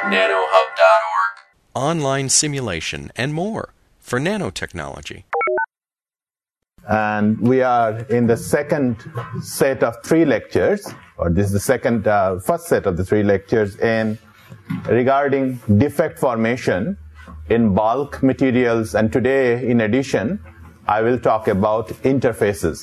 nanohub.org. Online simulation and more for nanotechnology. And we are in the second set of 3 lectures, or this is the first set of the 3 lectures regarding defect formation in bulk materials. And today, in addition, I will talk about interfaces.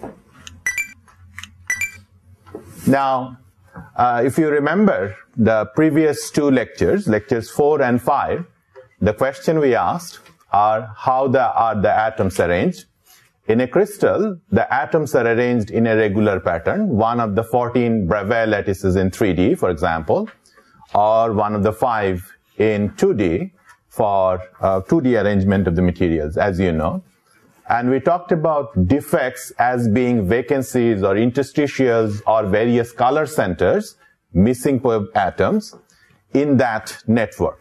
Now, if you remember the previous 2 lectures, lectures 4 and 5, the question we asked are how are the atoms arranged. In a crystal, the atoms are arranged in a regular pattern, one of the 14 Bravais lattices in 3D, for example, or one of the 5 in 2D for 2D arrangement of the materials, as you know. And we talked about defects as being vacancies or interstitials or various color centers, missing atoms in that network.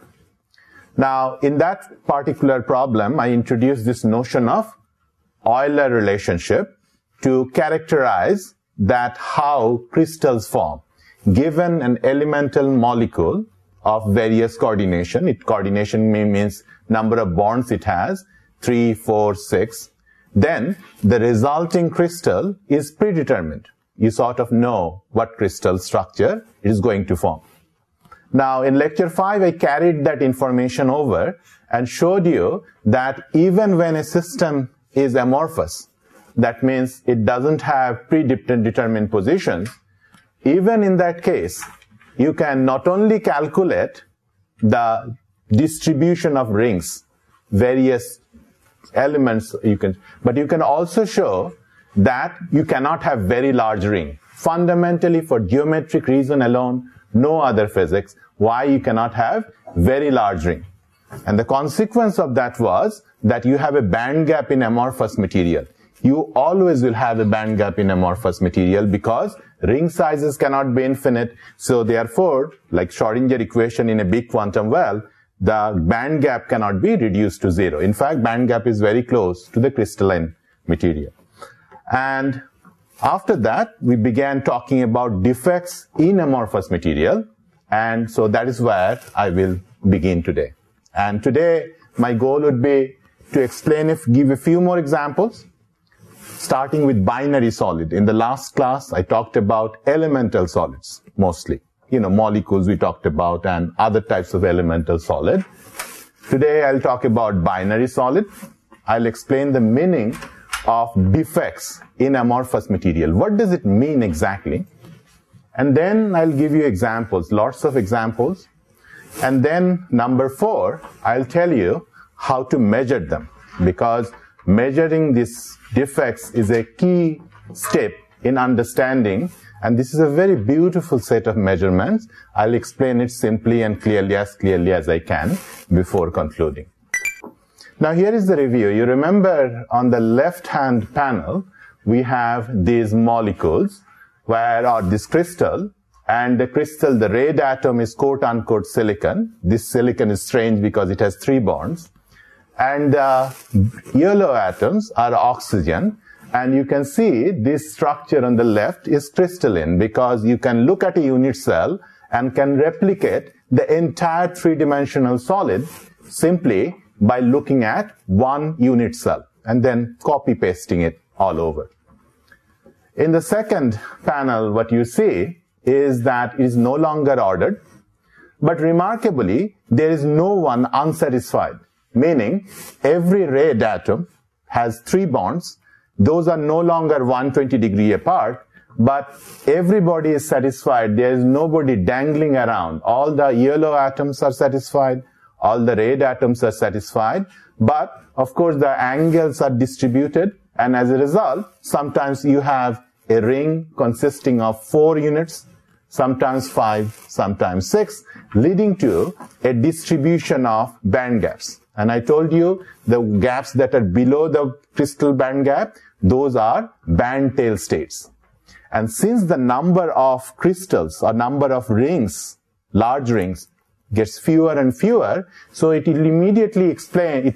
Now, in that particular problem, I introduced this notion of Euler relationship to characterize that how crystals form. Given an elemental molecule of various coordination, coordination means number of bonds it has, 3, 4, 6, then the resulting crystal is predetermined. You sort of know what crystal structure it is going to form. Now, in lecture 5, I carried that information over and showed you that even when a system is amorphous, that means it doesn't have predetermined positions, even in that case, you can not only calculate the distribution of rings, various elements but you can also show that you cannot have very large ring. Fundamentally, for geometric reason alone, no other physics, why you cannot have very large ring. And the consequence of that was that you have a band gap in amorphous material. You always will have a band gap in amorphous material because ring sizes cannot be infinite. So therefore, like Schrödinger equation in a big quantum well, the band gap cannot be reduced to 0. In fact, band gap is very close to the crystalline material. And after that, we began talking about defects in amorphous material. And so that is where I will begin today. And today, my goal would be to give a few more examples, starting with binary solid. In the last class, I talked about elemental solids, mostly. Molecules we talked about and other types of elemental solid. Today, I'll talk about binary solid. I'll explain the meaning of defects in amorphous material. What does it mean exactly? And then I'll give you examples, lots of examples. And then number 4, I'll tell you how to measure them, because measuring these defects is a key step in understanding, and this is a very beautiful set of measurements. I'll explain it simply and clearly as I can before concluding. Now here is the review. You remember on the left-hand panel, we have these molecules or this crystal, and the red atom is quote-unquote silicon. This silicon is strange because it has 3 bonds. And yellow atoms are oxygen. And you can see this structure on the left is crystalline because you can look at a unit cell and can replicate the entire 3-dimensional solid simply by looking at one unit cell and then copy-pasting it all over. In the second panel, what you see is that it is no longer ordered, but remarkably, there is no one unsatisfied, meaning every red atom has 3 bonds. Those are no longer 120 degrees apart, but everybody is satisfied. There is nobody dangling around. All the yellow atoms are satisfied. All the red atoms are satisfied. But, of course, the angles are distributed. And as a result, sometimes you have a ring consisting of 4 units, sometimes 5, sometimes 6, leading to a distribution of band gaps. And I told you the gaps that are below the crystal band gap, those are band tail states. And since the number of crystals or number of rings, large rings, gets fewer and fewer, so it immediately explains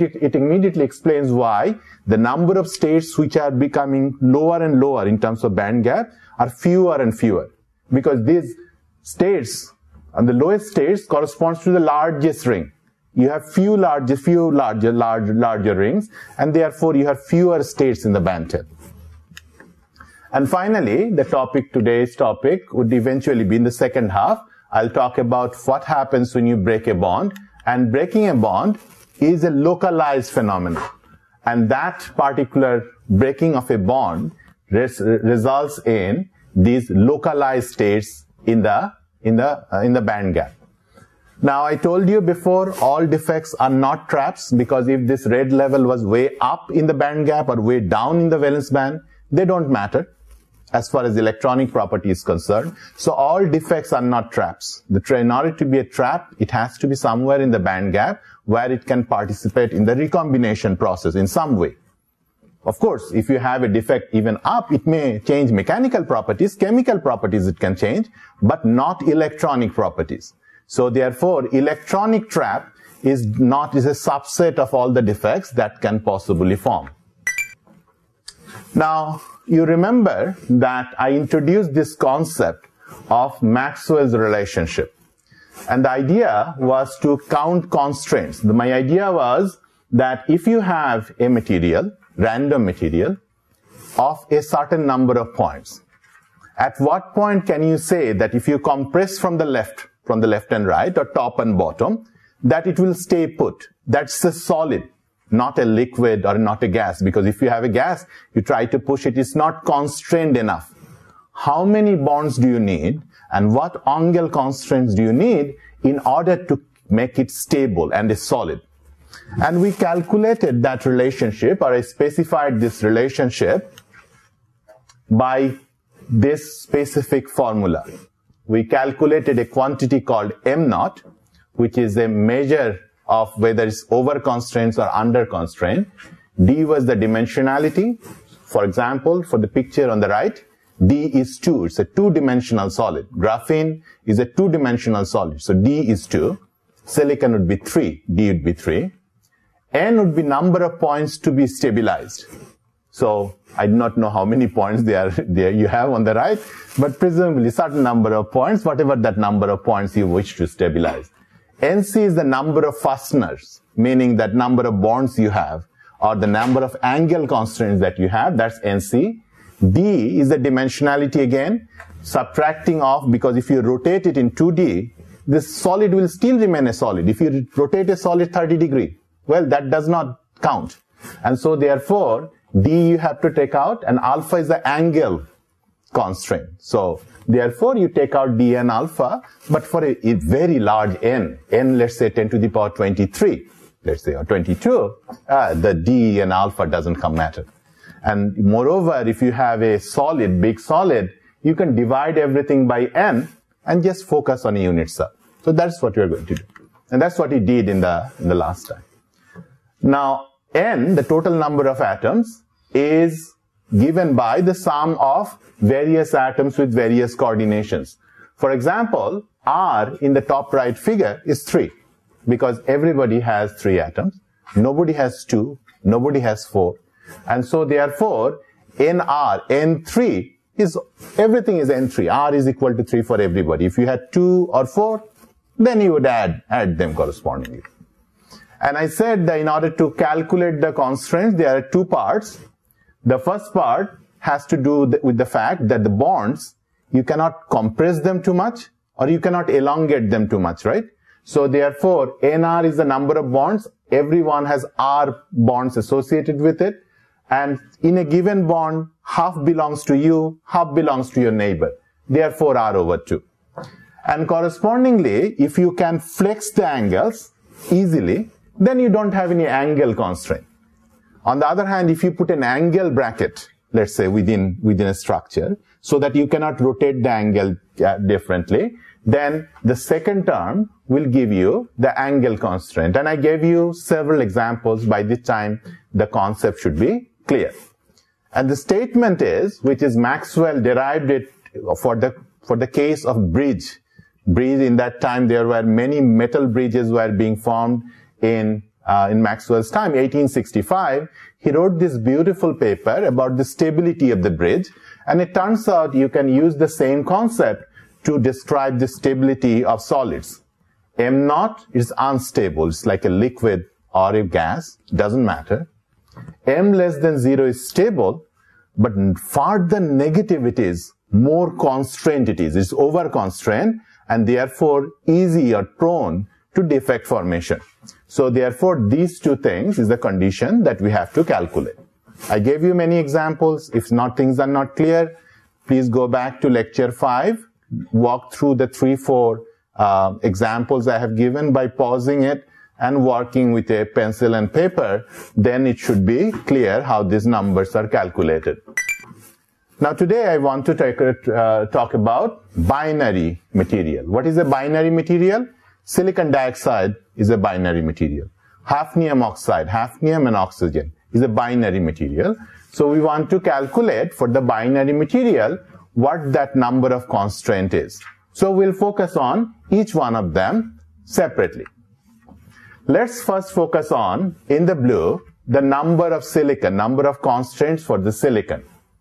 why the number of states which are becoming lower and lower in terms of band gap are fewer and fewer. Because these states and the lowest states corresponds to the largest ring. You have few larger rings, and therefore you have fewer states in the band tail. And finally, today's topic would eventually be in the second half. I'll talk about what happens when you break a bond, and breaking a bond is a localized phenomenon. And that particular breaking of a bond results in these localized states in the band gap. Now, I told you before, all defects are not traps, because if this red level was way up in the band gap or way down in the valence band, they don't matter as far as electronic property is concerned. So all defects are not traps. In order to be a trap, it has to be somewhere in the band gap where it can participate in the recombination process in some way. Of course, if you have a defect even up, it may change mechanical properties, chemical properties it can change, but not electronic properties. So therefore, electronic trap is a subset of all the defects that can possibly form. Now, you remember that I introduced this concept of Maxwell's relationship. And the idea was to count constraints. My idea was that if you have a material, random material, of a certain number of points, at what point can you say that if you compress from the left and right, or top and bottom, that it will stay put? That's a solid, not a liquid or not a gas, because if you have a gas, you try to push it, it's not constrained enough. How many bonds do you need, and what angle constraints do you need in order to make it stable and a solid? And we calculated that relationship, or I specified this relationship by this specific formula. We calculated a quantity called M0, which is a measure of whether it's over constraints or under constraint. D was the dimensionality. For example, for the picture on the right, D is 2. It's a two-dimensional solid. Graphene is a two-dimensional solid. So D is 2. Silicon would be 3. D would be 3. N would be number of points to be stabilized. So I do not know how many points there you have on the right, but presumably certain number of points, whatever that number of points you wish to stabilize. NC is the number of fasteners, meaning that number of bonds you have, or the number of angle constraints that you have, that's NC. D is the dimensionality again, subtracting off, because if you rotate it in 2D, this solid will still remain a solid. If you rotate a solid 30 degree, well, that does not count. And so therefore, D you have to take out, and alpha is the angle constraint. So therefore, you take out D and alpha, but for a very large N, let's say 10 to the power 23, let's say, or 22, the D and alpha doesn't come matter. And moreover, if you have a solid, big solid, you can divide everything by N and just focus on a unit cell. So that's what you're going to do. And that's what he did in the last time. Now, N, the total number of atoms, is given by the sum of various atoms with various coordinations. For example, R in the top right figure is 3, because everybody has 3 atoms. Nobody has 2, nobody has 4. And so therefore, NR, N3 is, everything is N3. R is equal to 3 for everybody. If you had 2 or 4, then you would add them correspondingly. And I said that in order to calculate the constraints, there are 2 parts. The first part has to do with the fact that the bonds, you cannot compress them too much, or you cannot elongate them too much, right? So therefore, NR is the number of bonds. Everyone has R bonds associated with it. And in a given bond, half belongs to you, half belongs to your neighbor. Therefore, R over 2. And correspondingly, if you can flex the angles easily, then you don't have any angle constraint. On the other hand, if you put an angle bracket, let's say within a structure, so that you cannot rotate the angle differently, then the second term will give you the angle constraint. And I gave you several examples. By this time, the concept should be clear. And the statement is, which is Maxwell derived it for the case of bridge. Bridge, in that time, there were many metal bridges were being formed in Maxwell's time, 1865. He wrote this beautiful paper about the stability of the bridge. And it turns out you can use the same concept to describe the stability of solids. M0 is unstable. It's like a liquid or a gas. Doesn't matter. M less than 0 is stable, but further negative it is, more constrained it is. It's over-constrained and therefore easy or prone to defect formation. So therefore these two things is the condition that we have to calculate. I gave you many examples. If things are not clear, please go back to lecture 5, walk through the 3-4 examples I have given by pausing it and working with a pencil and paper. Then it should be clear how these numbers are calculated. Now today I want to talk about binary material. What is a binary material? Silicon dioxide is a binary material. Hafnium oxide, hafnium and oxygen is a binary material. So we want to calculate for the binary material what that number of constraint is. So we'll focus on each one of them separately. Let's first focus on, in the blue, the number of silicon, number of constraints for the silicon.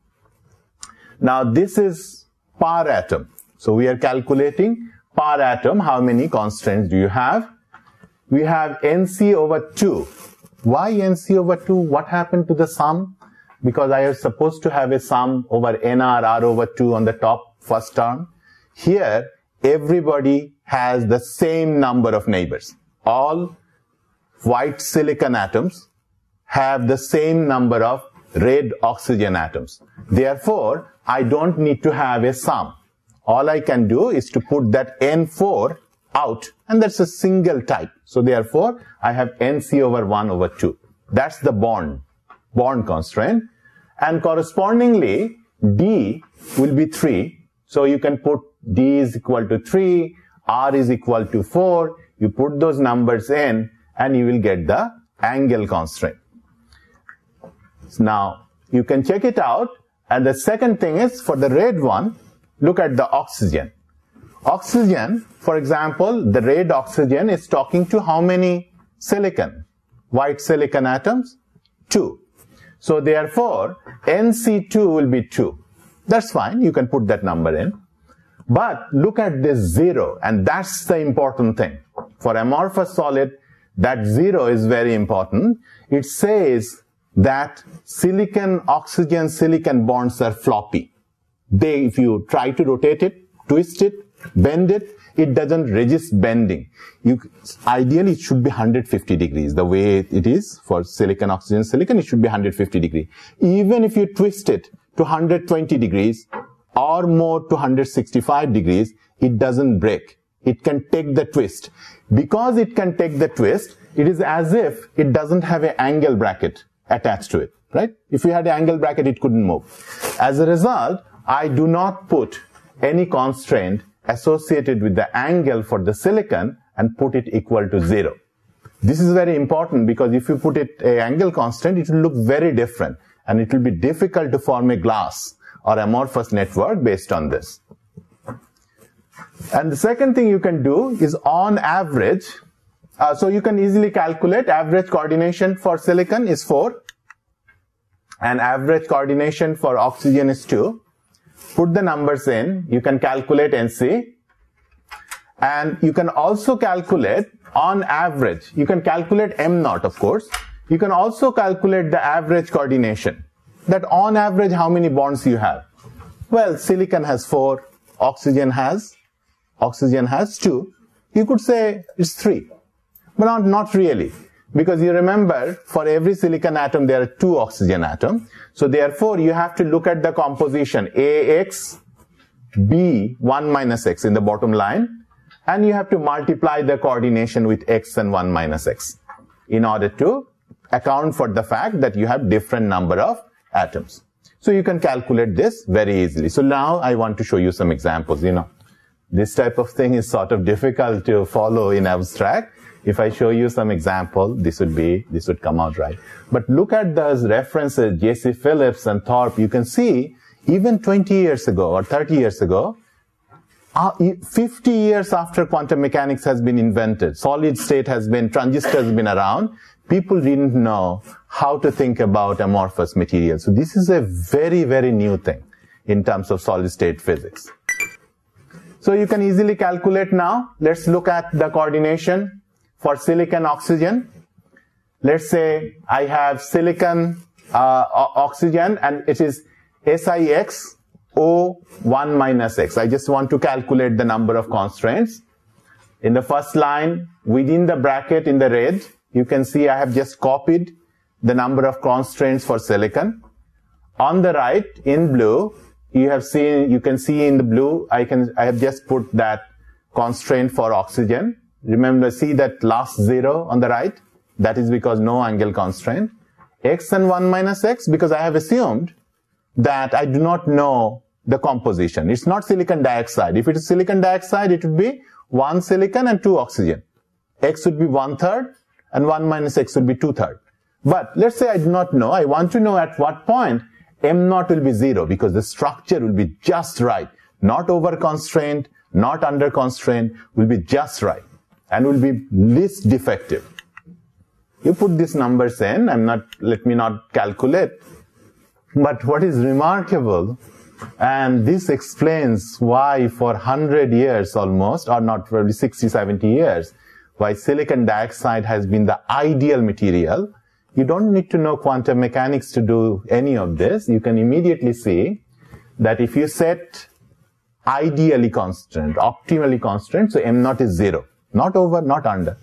Now this is per atom. So we are calculating per atom, how many constraints do you have? We have Nc over 2. Why Nc over 2? What happened to the sum? Because I was supposed to have a sum over Nr, R over 2 on the top first term. Here, everybody has the same number of neighbors. All white silicon atoms have the same number of red oxygen atoms. Therefore, I don't need to have a sum. All I can do is to put that N4 out, and that's a single type. So therefore, I have Nc over 1 over 2. That's the bond constraint. And correspondingly, D will be 3. So you can put D is equal to 3, R is equal to 4. You put those numbers in, and you will get the angle constraint. Now, you can check it out. And the second thing is, for the red one, look at the oxygen. Oxygen, for example, the red oxygen is talking to how many silicon? White silicon atoms? 2. So therefore, Nc2 will be 2. That's fine. You can put that number in. But look at this 0, and that's the important thing. For amorphous solid, that 0 is very important. It says that silicon-oxygen silicon bonds are floppy. If you try to rotate it, twist it, bend it, it doesn't resist bending. Ideally, it should be 150 degrees. The way it is for silicon-oxygen silicon, it should be 150 degrees. Even if you twist it to 120 degrees or more to 165 degrees, it doesn't break. It can take the twist. Because it can take the twist, it is as if it doesn't have an angle bracket attached to it, right? If you had an angle bracket, it couldn't move. As a result, I do not put any constraint associated with the angle for the silicon and put it equal to 0. This is very important because if you put it an angle constant, it will look very different and it will be difficult to form a glass or amorphous network based on this. And the second thing you can do is on average, so you can easily calculate average coordination for silicon is 4 and average coordination for oxygen is 2. Put the numbers in, you can calculate Nc, and you can also calculate on average, you can calculate M0 of course, you can also calculate the average coordination, that on average how many bonds you have. Well, silicon has 4, oxygen has 2, you could say it's 3, but not really. Because you remember, for every silicon atom, there are 2 oxygen atoms. So therefore, you have to look at the composition AX, B, 1 minus X in the bottom line. And you have to multiply the coordination with X and 1 minus X in order to account for the fact that you have different number of atoms. So you can calculate this very easily. So now I want to show you some examples. This type of thing is sort of difficult to follow in abstract. If I show you some example, this would come out right. But look at those references, J.C. Phillips and Thorpe. You can see even 20 years ago or 30 years ago, 50 years after quantum mechanics has been invented, solid state transistors has been around, people didn't know how to think about amorphous materials. So this is a very, very new thing in terms of solid state physics. So you can easily calculate now. Let's look at the coordination for silicon oxygen. Let's say I have silicon oxygen and it is SiXO1 minus X. I just want to calculate the number of constraints. In the first line, within the bracket in the red, you can see I have just copied the number of constraints for silicon. On the right, in blue, you can see in the blue, I have just put that constraint for oxygen. Remember, see that last 0 on the right? That is because no angle constraint. X and 1 minus X, because I have assumed that I do not know the composition. It's not silicon dioxide. If it is silicon dioxide, it would be 1 silicon and 2 oxygen. X would be 1/3 and 1 minus X would be 2/3. But let's say I do not know. I want to know at what point M0 will be 0, because the structure will be just right. Not over constrained, not under constraint, will be just right and will be least defective. You put these numbers in, let me not calculate. But what is remarkable, and this explains why for 100 years almost, or not, probably 60, 70 years, why silicon dioxide has been the ideal material. You don't need to know quantum mechanics to do any of this. You can immediately see that if you set ideally constant, optimally constant, so M0 is 0. Not over, not under.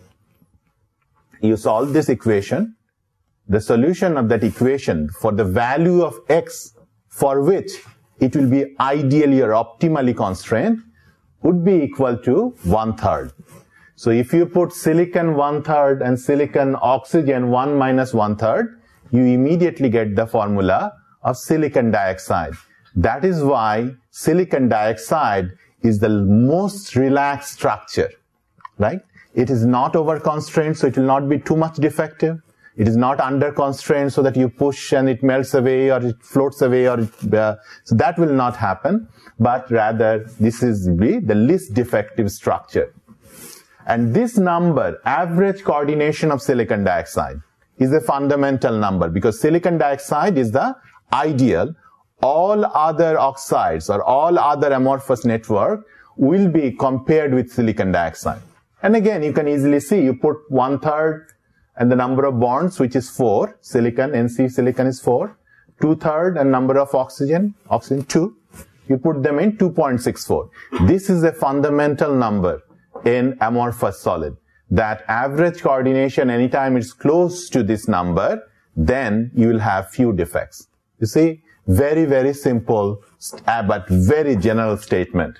You solve this equation. The solution of that equation for the value of X for which it will be ideally or optimally constrained would be equal to 1/3. So if you put silicon 1/3 and silicon oxygen 1 minus 1/3, you immediately get the formula of silicon dioxide. That is why silicon dioxide is the most relaxed structure, right? It is not over constrained, so it will not be too much defective. It is not under constraint so that you push and it melts away or it floats away, so that will not happen. But rather, this is the least defective structure. And this number, average coordination of silicon dioxide, is a fundamental number because silicon dioxide is the ideal. All other oxides or all other amorphous network will be compared with silicon dioxide. And again, you can easily see, you put 1/3 and the number of bonds, which is 4, silicon, NC silicon is 4, 2/3 and number of oxygen 2, you put them in 2.64. This is a fundamental number in amorphous solid. That average coordination, anytime it's close to this number, then you will have few defects. You see, very, very simple, but very general statement.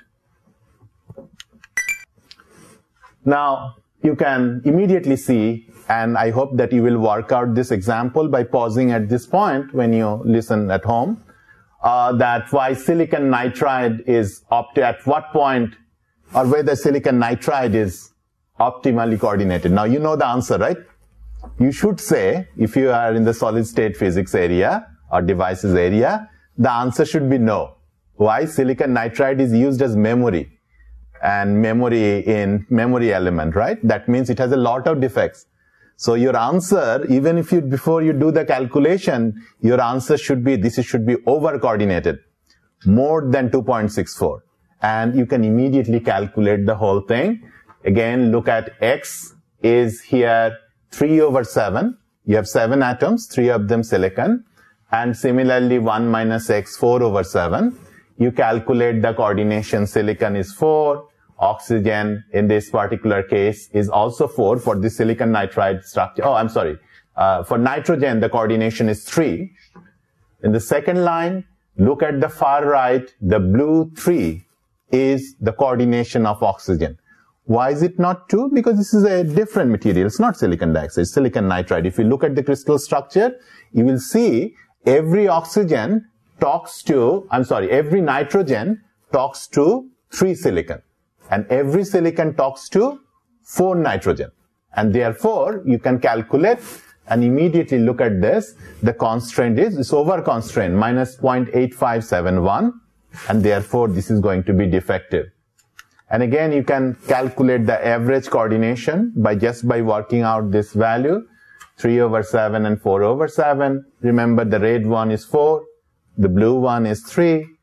Now, you can immediately see, and I hope that you will work out this example by pausing at this point when you listen at home, that why silicon nitride is at what point, or whether silicon nitride is optimally coordinated. Now, you know the answer, right? You should say, if you are in the solid state physics area or devices area, the answer should be no. Why? Silicon nitride is used as memory, and memory in memory element, right? That means it has a lot of defects. So your answer, even if before you do the calculation, your answer should be, this should be over coordinated, more than 2.64. And you can immediately calculate the whole thing. Again, look at X is here 3/7. You have 7 atoms, 3 of them silicon. And similarly, 1 minus X, 4/7. You calculate the coordination. Silicon is 4. Oxygen, in this particular case, is also 4 for the silicon nitride structure. Oh, I'm sorry. For nitrogen, the coordination is 3. In the second line, look at the far right. The blue 3 is the coordination of oxygen. Why is it not 2? Because this is a different material. It's not silicon dioxide, it's silicon nitride. If you look at the crystal structure, you will see every oxygen talks to, every nitrogen talks to 3 silicon. And every silicon talks to 4 nitrogen. And therefore, you can calculate and immediately look at this. The constraint is over constraint, minus 0.8571. And therefore, this is going to be defective. And again, you can calculate the average coordination by working out this value, 3/7 and 4/7. Remember, the red one is 4, the blue one is 3.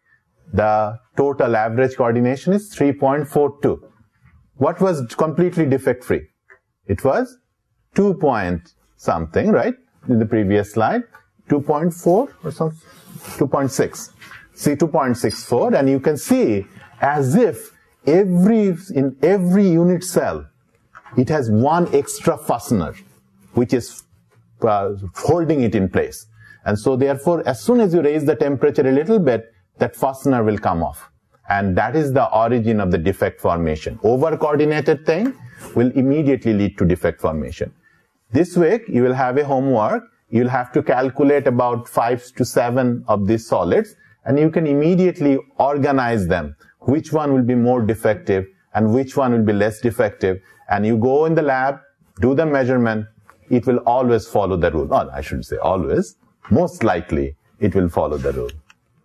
the total average coordination is 3.42. What was completely defect-free? It was 2 point something, right? In the previous slide, 2.4 or something, 2.6. See, 2.64, and you can see as if in every unit cell, it has one extra fastener, which is holding it in place. And so therefore, as soon as you raise the temperature a little bit, that fastener will come off. And that is the origin of the defect formation. Over-coordinated thing will immediately lead to defect formation. This week, you will have a homework. You'll have to calculate about 5 to 7 of these solids, and you can immediately organize them. Which one will be more defective and which one will be less defective. And you go in the lab, do the measurement. It will always follow the rule. Or I shouldn't say always. Most likely, it will follow the rule.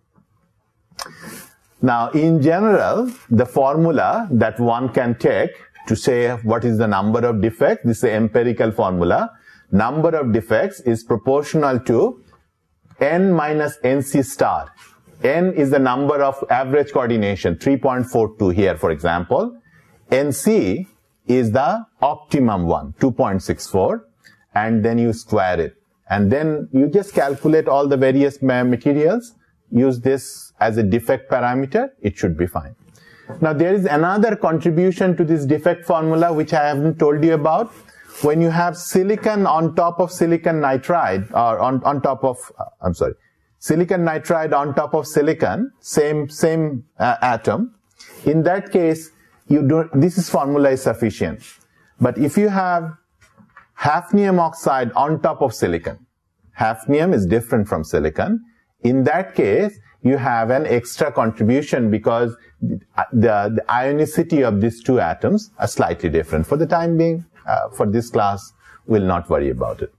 Now, in general, the formula that one can take to say what is the number of defects, this is an empirical formula. Number of defects is proportional to n minus nc star. N is the number of average coordination, 3.42 here, for example. Nc is the optimum one, 2.64, and then you square it. And then you just calculate all the various materials, use this as a defect parameter, it should be fine. Now, there is another contribution to this defect formula which I haven't told you about. When you have silicon on top of silicon nitride, or on top of, silicon nitride on top of silicon, same atom, in that case, this formula is sufficient. But if you have hafnium oxide on top of silicon, hafnium is different from silicon, in that case, you have an extra contribution because the ionicity of these two atoms are slightly different. For the time being, for this class, we'll not worry about it.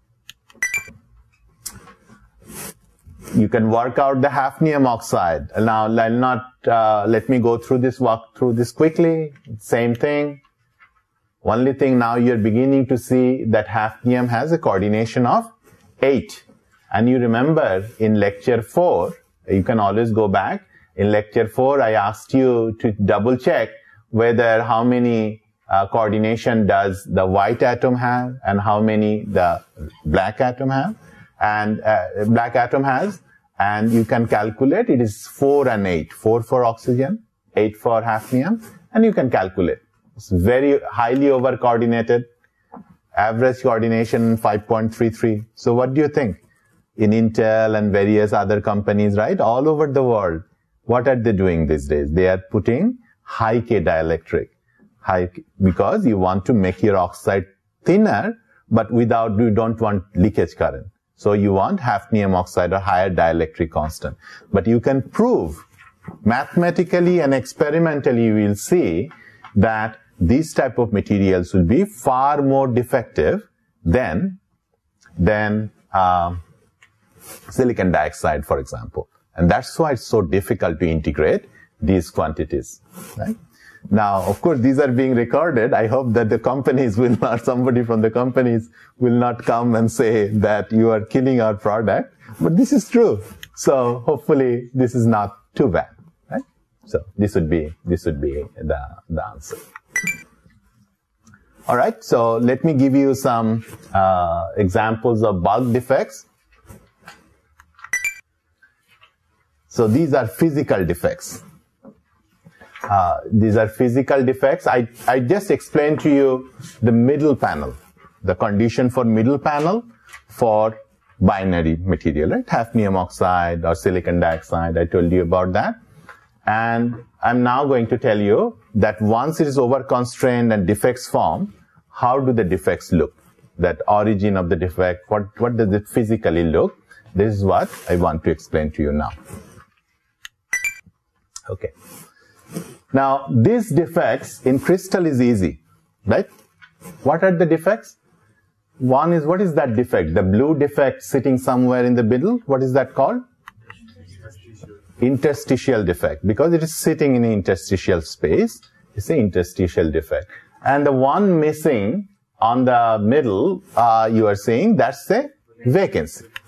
You can work out the hafnium oxide. Now, let me walk through this quickly. Same thing. Only thing now you're beginning to see that hafnium has a coordination of 8. And you remember in lecture 4, you can always go back. In lecture 4, I asked you to double check whether how many coordination does the white atom have and how many the black atom have. And black atom has, and you can calculate it is 4 and 8. 4 for oxygen, 8 for hafnium, and you can calculate. It's very highly over-coordinated. Average coordination 5.33. So what do you think? In Intel and various other companies, right? All over the world, what are they doing these days? They are putting high K dielectric. Because you want to make your oxide thinner, but you don't want leakage current. So you want hafnium oxide or higher dielectric constant. But you can prove mathematically and experimentally, you will see that these type of materials will be far more defective than silicon dioxide, for example. And that's why it's so difficult to integrate these quantities, right? Now, of course, these are being recorded. I hope that the companies will not, somebody from the companies will not come and say that you are killing our product. But this is true. So hopefully this is not too bad, right? So this would be the answer. All right. So let me give you some examples of bulk defects. So these are physical defects. These are physical defects. I just explained to you the middle panel, the condition for middle panel for binary material, right? Hafnium oxide or silicon dioxide. I told you about that. And I'm now going to tell you that once it is over-constrained and defects form, how do the defects look? That origin of the defect, what does it physically look? This is what I want to explain to you now. Okay. Now, these defects in crystal is easy, right? What are the defects? One is, what is that defect? The blue defect sitting somewhere in the middle, what is that called? Interstitial defect. Because it is sitting in an interstitial space, it's an interstitial defect. And the one missing on the middle, you are saying that's a vacancy.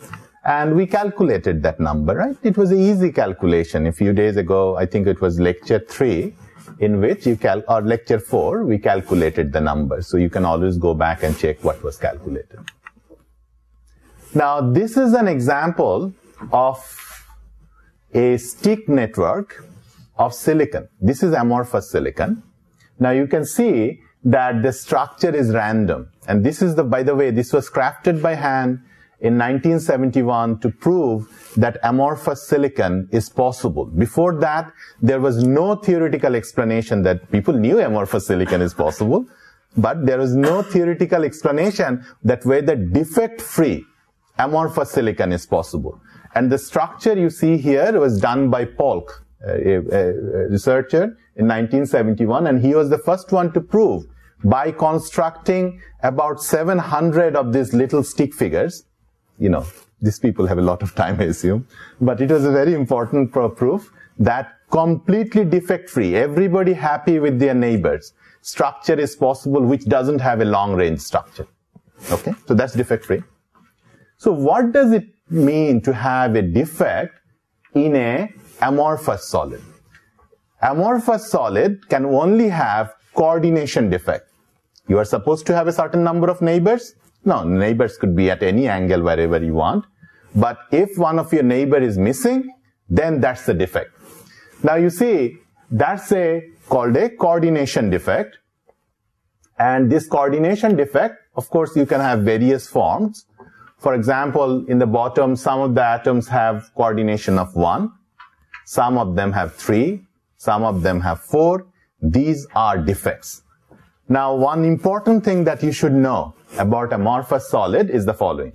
And we calculated that number, right? It was an easy calculation. A few days ago, I think it was lecture 3, in which or lecture 4, we calculated the number. So you can always go back and check what was calculated. Now, this is an example of a stick network of silicon. This is amorphous silicon. Now, you can see that the structure is random. And this is by the way, this was crafted by hand in 1971 to prove that amorphous silicon is possible. Before that, there was no theoretical explanation that people knew amorphous silicon is possible, but there was no theoretical explanation that whether defect-free amorphous silicon is possible. And the structure you see here was done by Polk, a researcher in 1971, and he was the first one to prove by constructing about 700 of these little stick figures. You know, these people have a lot of time, I assume. But it was a very important proof that completely defect-free, everybody happy with their neighbors, structure is possible which doesn't have a long-range structure. Okay, so that's defect-free. So what does it mean to have a defect in a amorphous solid? Amorphous solid can only have coordination defect. You are supposed to have a certain number of neighbors. No, neighbors could be at any angle wherever you want. But if one of your neighbor is missing, then that's the defect. Now you see, that's called a coordination defect. And this coordination defect, of course, you can have various forms. For example, in the bottom, some of the atoms have coordination of 1. Some of them have 3. Some of them have 4. These are defects. Now, one important thing that you should know about amorphous solid is the following.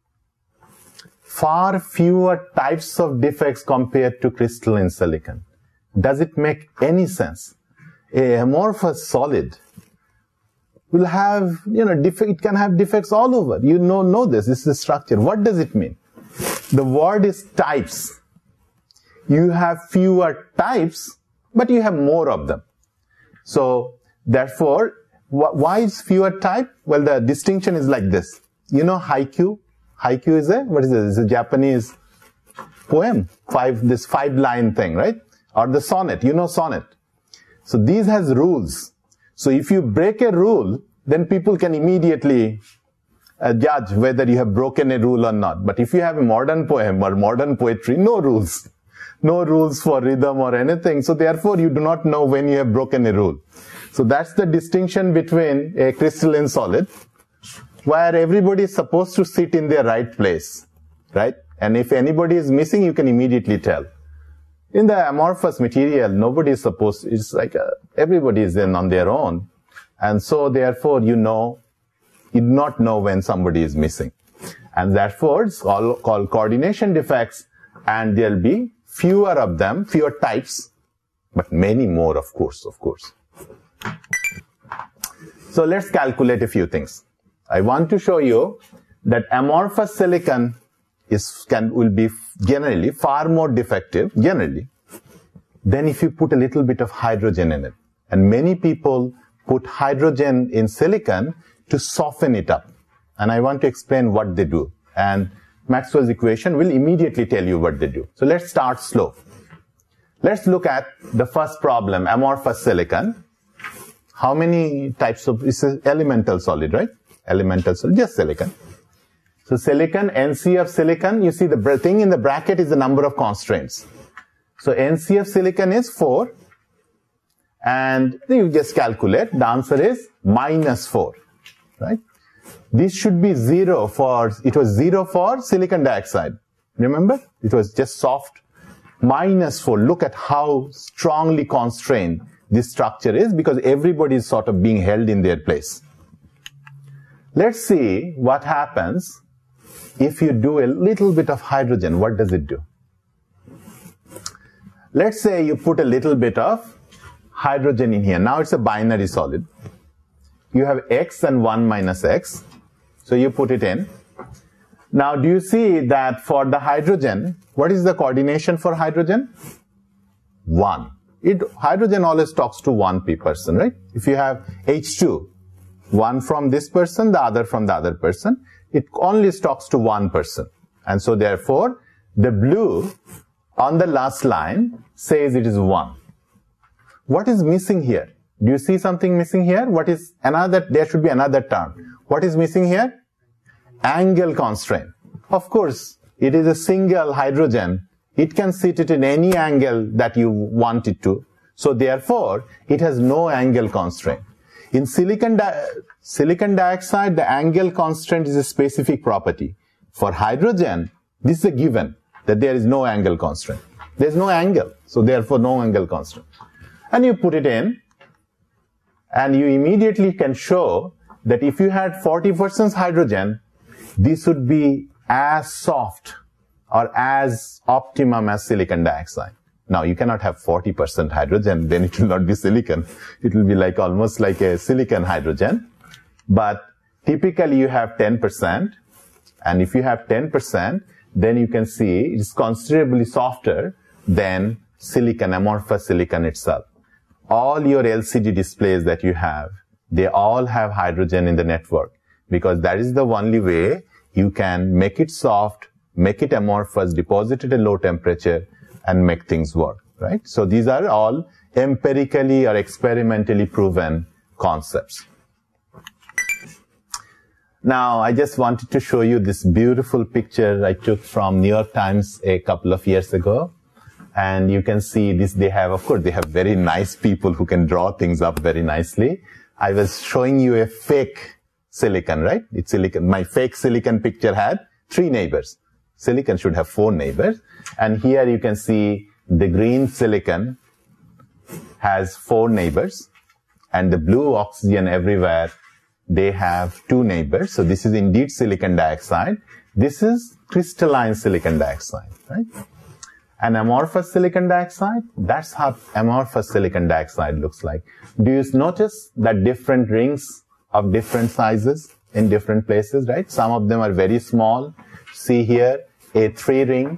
Far fewer types of defects compared to crystalline silicon. Does it make any sense? A amorphous solid will have, it can have defects all over. You know this. This is the structure. What does it mean? The word is types. You have fewer types, but you have more of them. So, therefore, why is fewer type? Well, the distinction is like this. You know haiku? Haiku is what is this? It's a Japanese poem. This 5-line thing, right? Or the sonnet. You know sonnet. So these has rules. So if you break a rule, then people can immediately judge whether you have broken a rule or not. But if you have a modern poem or modern poetry, no rules. No rules for rhythm or anything. So therefore, you do not know when you have broken a rule. So that's the distinction between a crystalline solid, where everybody is supposed to sit in their right place, right? And if anybody is missing, you can immediately tell. In the amorphous material, nobody is supposed, it's like everybody is in on their own. And so therefore, you do not know when somebody is missing. And therefore, it's all called coordination defects, and there'll be fewer of them, fewer types, but many more, of course. So let's calculate a few things. I want to show you that amorphous silicon will be generally far more defective, than if you put a little bit of hydrogen in it. And many people put hydrogen in silicon to soften it up. And I want to explain what they do. And Maxwell's equation will immediately tell you what they do. So let's start slow. Let's look at the first problem, amorphous silicon. How many types of, this is elemental solid, right? Elemental solid, just silicon. So silicon, NC of silicon, you see the thing in the bracket is the number of constraints. So NC of silicon is 4. And you just calculate, the answer is -4, right? This should be 0 it was 0 for silicon dioxide. Remember? It was just soft. -4, look at how strongly constrained this structure is, because everybody is sort of being held in their place. Let's see what happens if you do a little bit of hydrogen. What does it do? Let's say you put a little bit of hydrogen in here. Now it's a binary solid. You have X and 1 minus X. So you put it in. Now do you see that for the hydrogen, what is the coordination for hydrogen? 1. Hydrogen always talks to one person, right? If you have H2, one from this person, the other from the other person, it only talks to one person. And so therefore, the blue on the last line says it is 1. What is missing here? Do you see something missing here? There should be another term. What is missing here? Angle constraint. Of course, it is a single hydrogen. It can sit it in any angle that you want it to. So therefore, it has no angle constraint. In silicon dioxide, the angle constraint is a specific property. For hydrogen, this is a given, that there is no angle constraint. There is no angle, so therefore no angle constraint. And you put it in, and you immediately can show that if you had 40% hydrogen, this would be as soft or as optimum as silicon dioxide. Now, you cannot have 40% hydrogen, then it will not be silicon. It will be like almost like a silicon hydrogen. But typically you have 10%, and if you have 10%, then you can see it's considerably softer than silicon, amorphous silicon itself. All your LCD displays that you have, they all have hydrogen in the network, because that is the only way you can make it soft, make it amorphous, deposit it at low temperature, and make things work, right? So these are all empirically or experimentally proven concepts. Now, I just wanted to show you this beautiful picture I took from New York Times a couple of years ago. And you can see this, they have very nice people who can draw things up very nicely. I was showing you a fake silicon, right? It's silicon. My fake silicon picture had 3 neighbors. Silicon should have 4 neighbors. And here you can see the green silicon has 4 neighbors. And the blue oxygen everywhere, they have 2 neighbors. So this is indeed silicon dioxide. This is crystalline silicon dioxide, right? And amorphous silicon dioxide, that's how amorphous silicon dioxide looks like. Do you notice that different rings of different sizes in different places, right? Some of them are very small. See here, a 3 ring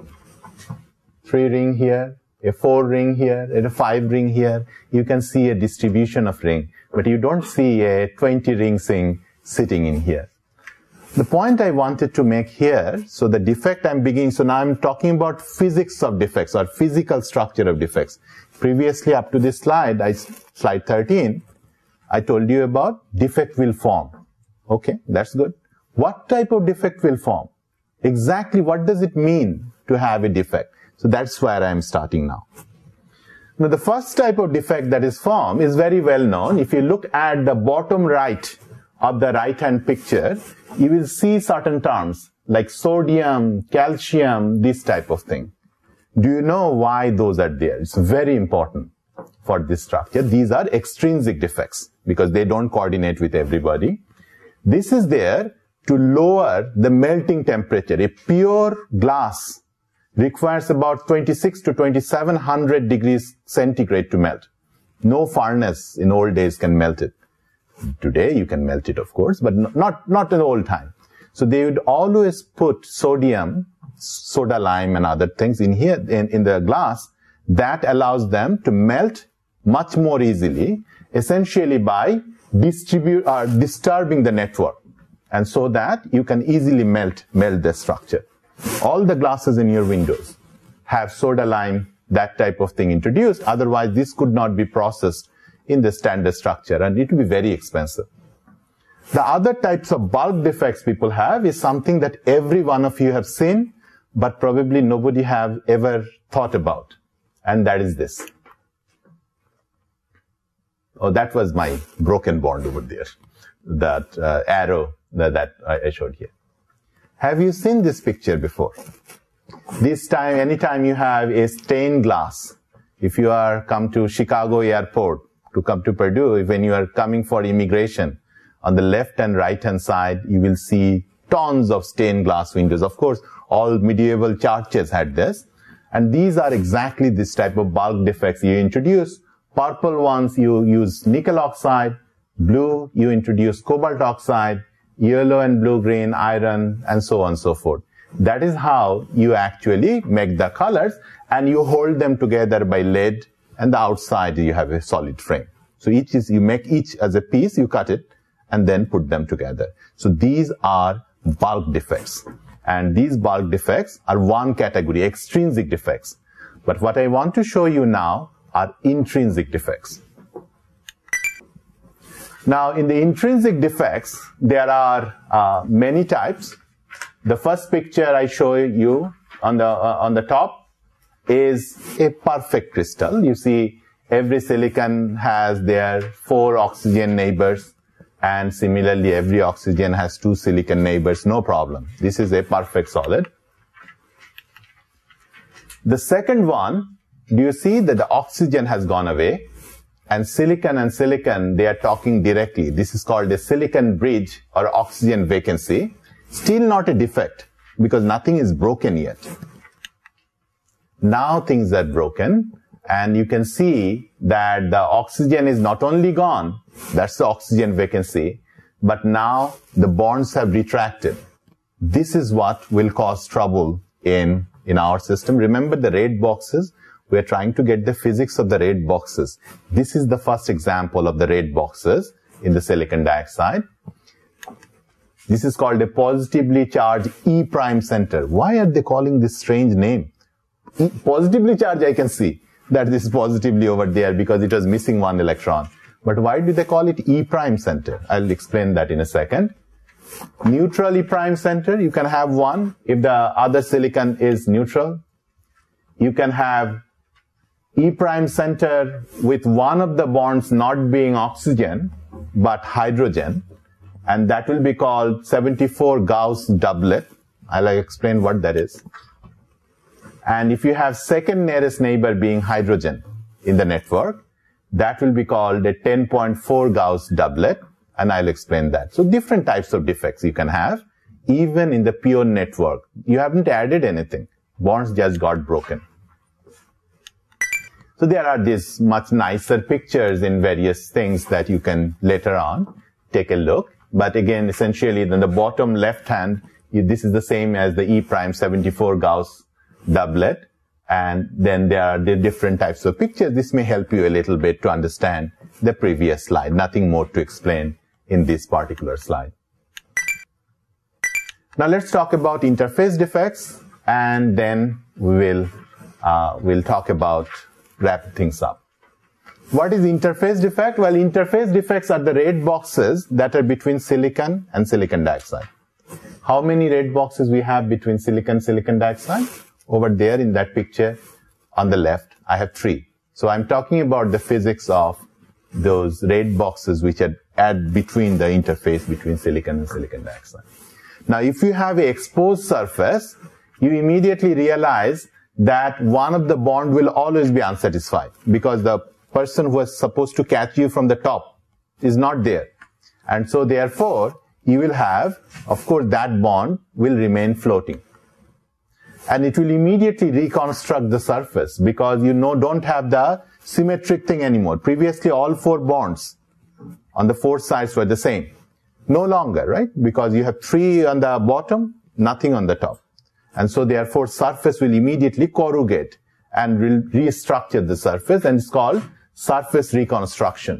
here, a 4 ring here, and a 5 ring here. You can see a distribution of ring, but you don't see a 20 ring thing sitting in here. The point I wanted to make here, so the defect I'm beginning, so now I'm talking about physics of defects or physical structure of defects. Previously, up to this slide, slide 13, I told you about defect will form. Okay, that's good. What type of defect will form? Exactly what does it mean to have a defect? So that's where I'm starting now. Now, the first type of defect that is formed is very well known. If you look at the bottom right of the right-hand picture, you will see certain terms like sodium, calcium, this type of thing. Do you know why those are there? It's very important for this structure. These are extrinsic defects because they don't coordinate with everybody. This is there to lower the melting temperature. A pure glass requires about 26 to 2700 degrees centigrade to melt. No furnace in old days can melt it. Today you can melt it, of course, but not in old time. So they would always put sodium, soda lime and other things in here, in the glass. That allows them to melt much more easily, essentially by disturbing the network. And so that you can easily melt the structure. All the glasses in your windows have soda lime, that type of thing introduced. Otherwise, this could not be processed in the standard structure, and it will be very expensive. The other types of bulk defects people have is something that every one of you have seen, but probably nobody have ever thought about, and that is this. Oh, that was my broken bond over there, that arrow that I showed here. Have you seen this picture before? This time, anytime you have a stained glass, if you are come to Chicago airport, to come to Purdue, when you are coming for immigration, on the left and right hand side, you will see tons of stained glass windows. Of course, all medieval churches had this. And these are exactly this type of bulk defects you introduce. Purple ones, you use nickel oxide. Blue, you introduce cobalt oxide. Yellow and blue-green, iron, and so on and so forth. That is how you actually make the colors, and you hold them together by lead, and the outside you have a solid frame. So you make each as a piece, you cut it, and then put them together. So these are bulk defects. And these bulk defects are one category, extrinsic defects. But what I want to show you now are intrinsic defects. Now, in the intrinsic defects, there are many types. The first picture I show you on the top is a perfect crystal. You see, every silicon has their 4 oxygen neighbors, and similarly, every oxygen has 2 silicon neighbors, no problem. This is a perfect solid. The second one, do you see that the oxygen has gone away? And silicon, they are talking directly. This is called a silicon bridge or oxygen vacancy. Still not a defect, because nothing is broken yet. Now things are broken, and you can see that the oxygen is not only gone, that's the oxygen vacancy, but now the bonds have retracted. This is what will cause trouble in our system. Remember the red boxes? We are trying to get the physics of the red boxes. This is the first example of the red boxes in the silicon dioxide. This is called a positively charged E prime center. Why are they calling this strange name? Positively charged, I can see that this is positively over there because it was missing 1 electron. But why do they call it E prime center? I'll explain that in a second. Neutral E prime center, you can have one if the other silicon is neutral. You can have E prime center with one of the bonds not being oxygen but hydrogen, and that will be called 74 Gauss doublet. I'll explain what that is. And if you have second nearest neighbor being hydrogen in the network, that will be called a 10.4 Gauss doublet, and I'll explain that. So different types of defects you can have even in the pure network. You haven't added anything. Bonds just got broken. So there are these much nicer pictures in various things that you can later on take a look. But again, essentially, in the bottom left hand, this is the same as the E prime 74 Gauss doublet. And then there are the different types of pictures. This may help you a little bit to understand the previous slide. Nothing more to explain in this particular slide. Now let's talk about interface defects, and then we'll talk about wrap things up. What is interface defect? Well, interface defects are the red boxes that are between silicon and silicon dioxide. How many red boxes we have between silicon and silicon dioxide? Over there in that picture on the left, I have 3. So I'm talking about the physics of those red boxes which are at between the interface between silicon and silicon dioxide. Now, if you have an exposed surface, you immediately realize that one of the bond will always be unsatisfied because the person who was supposed to catch you from the top is not there. And so therefore, you will have, of course, that bond will remain floating. And it will immediately reconstruct the surface because you don't have the symmetric thing anymore. Previously, all 4 bonds on the 4 sides were the same. No longer, right? Because you have 3 on the bottom, nothing on the top. And so therefore, surface will immediately corrugate and will restructure the surface, and it's called surface reconstruction.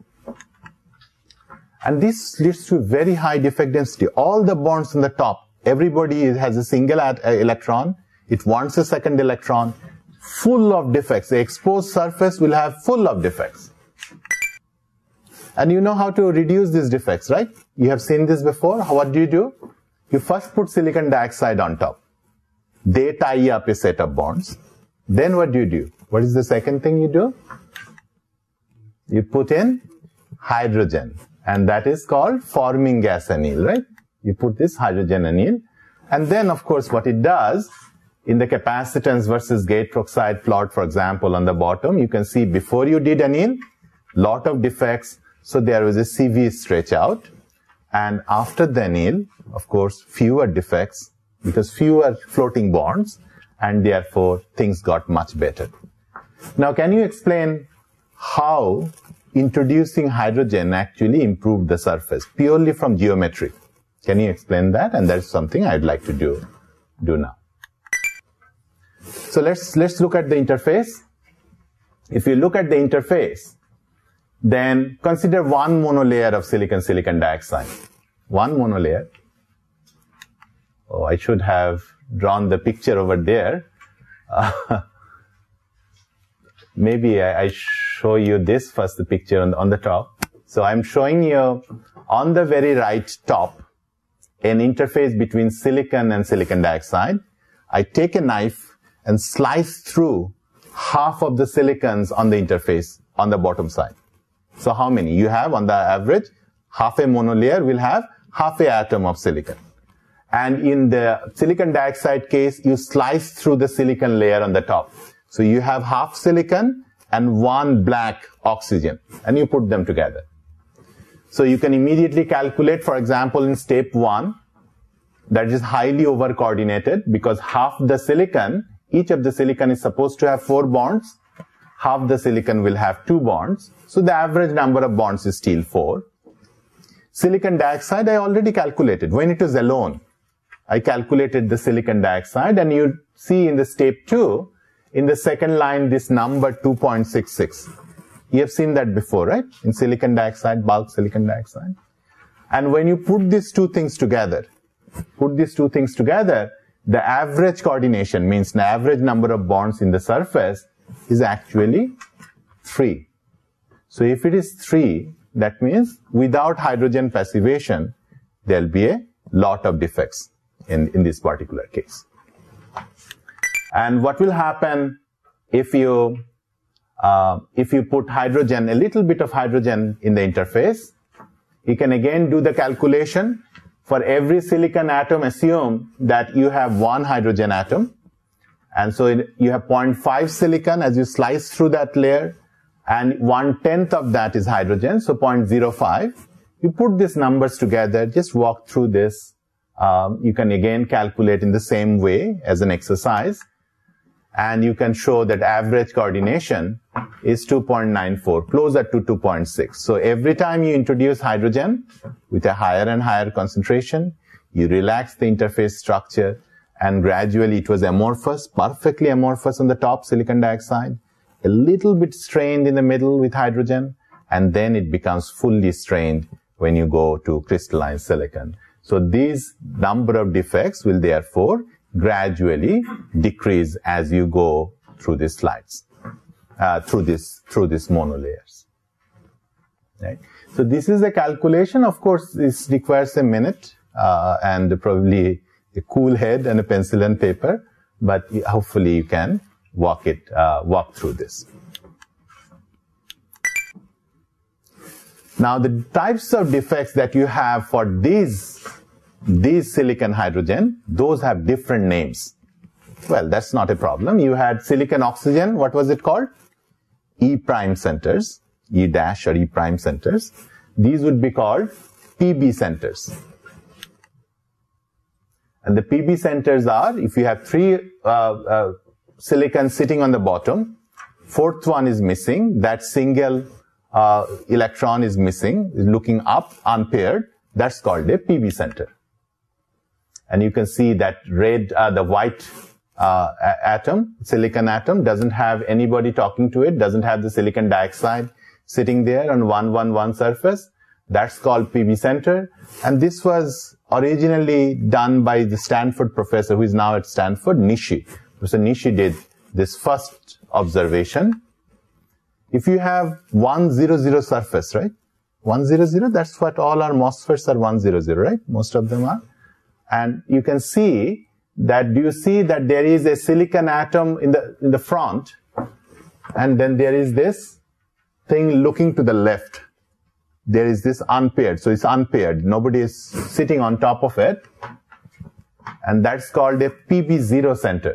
And this leads to very high defect density. All the bonds on the top, everybody has a single electron. It wants a second electron. Full of defects. The exposed surface will have full of defects. And you know how to reduce these defects, right? You have seen this before. What do? You first put silicon dioxide on top. They tie up a set of bonds. Then what do? What is the second thing you do? You put in hydrogen. And that is called forming gas anneal, right? You put this hydrogen anneal. And then, of course, what it does, in the capacitance versus gate oxide plot, for example, on the bottom, you can see before you did anneal, lot of defects. So there was a CV stretch out. And after the anneal, of course, fewer defects because fewer floating bonds, and therefore things got much better. Now, can you explain how introducing hydrogen actually improved the surface purely from geometry? Can you explain that? And that's something I'd like to do now. So let's look at the interface. If you look at the interface, then consider one monolayer of silicon dioxide. One monolayer. Oh, I should have drawn the picture over there. Maybe I show you this first, the picture on the top. So I'm showing you on the very right top an interface between silicon and silicon dioxide. I take a knife and slice through half of the silicons on the interface on the bottom side. So how many? You have on the average, half a monolayer will have half a atom of silicon. And in the silicon dioxide case, you slice through the silicon layer on the top. So you have half silicon and one black oxygen, and you put them together. So you can immediately calculate, for example, in step 1, that is highly over-coordinated because half the silicon, each of the silicon is supposed to have 4 bonds. Half the silicon will have 2 bonds. So the average number of bonds is still 4. Silicon dioxide, I already calculated. When it was alone, I calculated the silicon dioxide, and you see in the step 2, in the second line, this number 2.66. You have seen that before, right? In silicon dioxide, bulk silicon dioxide. And when you put these two things together, the average coordination, means the average number of bonds in the surface, is actually 3. So if it is 3, that means without hydrogen passivation, there will be a lot of defects in this particular case. And what will happen if you put hydrogen, a little bit of hydrogen in the interface? You can again do the calculation. For every silicon atom, assume that you have 1 hydrogen atom. And so you have 0.5 silicon as you slice through that layer, and 1/10 of that is hydrogen, so 0.05. You put these numbers together, just walk through this. You can again calculate in the same way as an exercise. And you can show that average coordination is 2.94, closer to 2.6. So every time you introduce hydrogen with a higher and higher concentration, you relax the interface structure, and gradually it was amorphous, perfectly amorphous on the top, silicon dioxide, a little bit strained in the middle with hydrogen, and then it becomes fully strained when you go to crystalline silicon. So these number of defects will therefore gradually decrease as you go through these slides, through these monolayers. Right? So this is a calculation. Of course, this requires a minute and probably a cool head and a pencil and paper, but hopefully you can walk through this. Now, the types of defects that you have for these silicon hydrogen, those have different names. Well, that's not a problem. You had silicon oxygen, what was it called? E prime centers, E dash or E prime centers. These would be called PB centers. And the PB centers are, if you have 3 silicon sitting on the bottom, 4th one is missing, that single electron is missing, is looking up, unpaired, that's called a PB center. And you can see that the white atom, silicon atom, doesn't have anybody talking to it, doesn't have the silicon dioxide sitting there on 1,1,1 surface. That's called PB center. And this was originally done by the Stanford professor who is now at Stanford, Nishi. So Nishi did this first observation. If you have 100 surface, right? 100, that's what all our MOSFETs are 100, right? Most of them are. And you can see that, do you see that there is a silicon atom in the front, and then there is this thing looking to the left. There is this unpaired, so it's unpaired. Nobody is sitting on top of it. And that's called a PB0 center.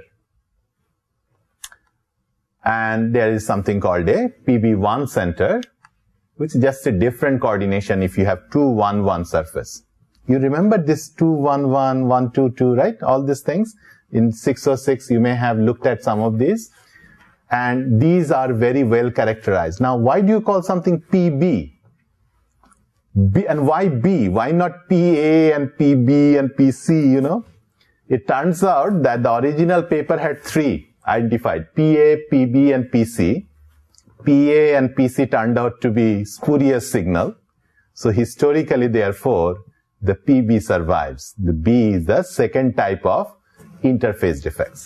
And there is something called a PB1 center, which is just a different coordination if you have 2,1,1 surface. You remember this 2,1,1, 1,2,2, right? All these things. In 606, you may have looked at some of these. And these are very well characterized. Now, why do you call something PB? And why B? Why not PA and PB and PC, you know? It turns out that the original paper had 3 identified, PA, PB, and PC. PA and PC turned out to be spurious signal. So historically, therefore, the PB survives. The B is the second type of interface defects.